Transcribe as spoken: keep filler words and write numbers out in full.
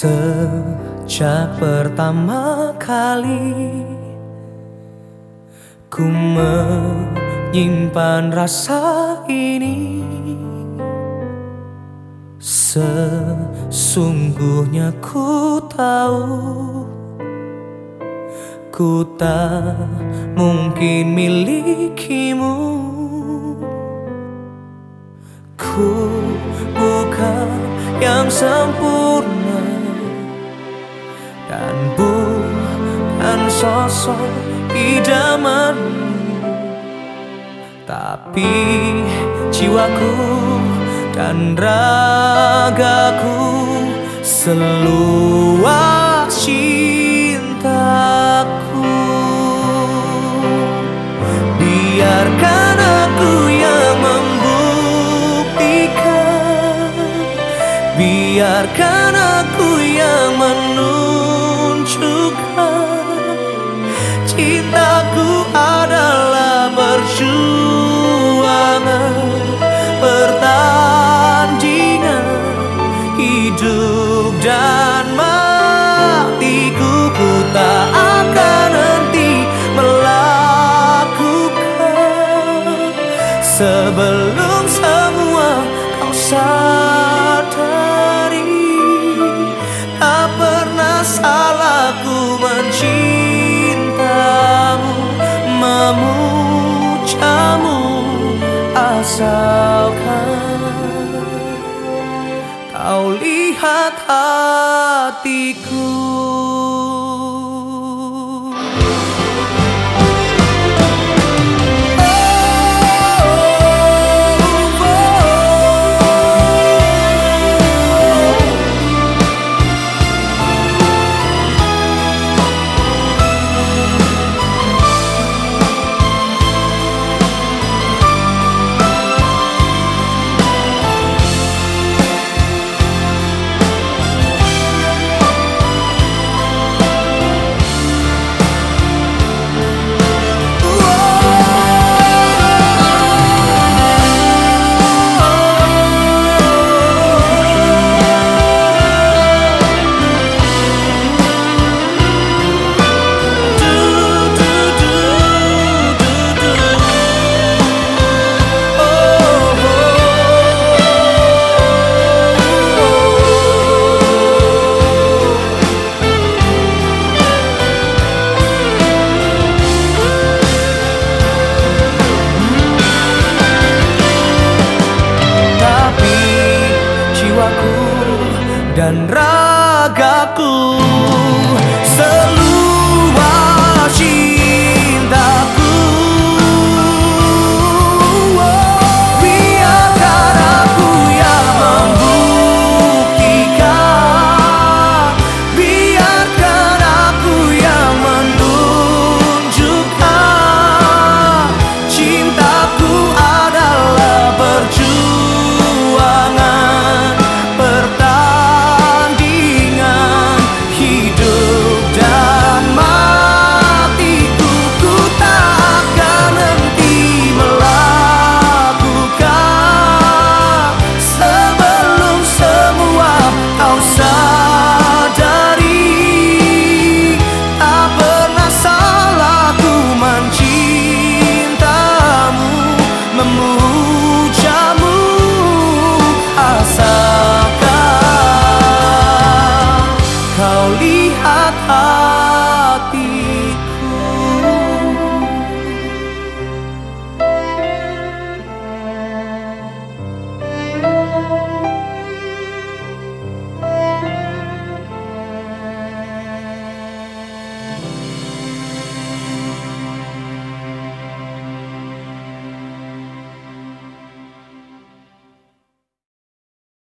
Sejak pertama kali ku menyimpan rasa ini, sesungguhnya ku tahu ku tak mungkin milikimu. Ku bukan yang sempurna dan bukan sosok idamanmu, tapi jiwaku dan ragaku seluas cintaku. Biarkan aku yang membuktikan, biarkan aku yang menunjukkan cintaku adalah perjuangan, pertandingan hidup dan matiku. Ku tak akan henti melakukan sebelum semua kau sadari. Tak pernah salahku mencintamu, memujamu, asalkan kau lihat hatiku. Dan ragaku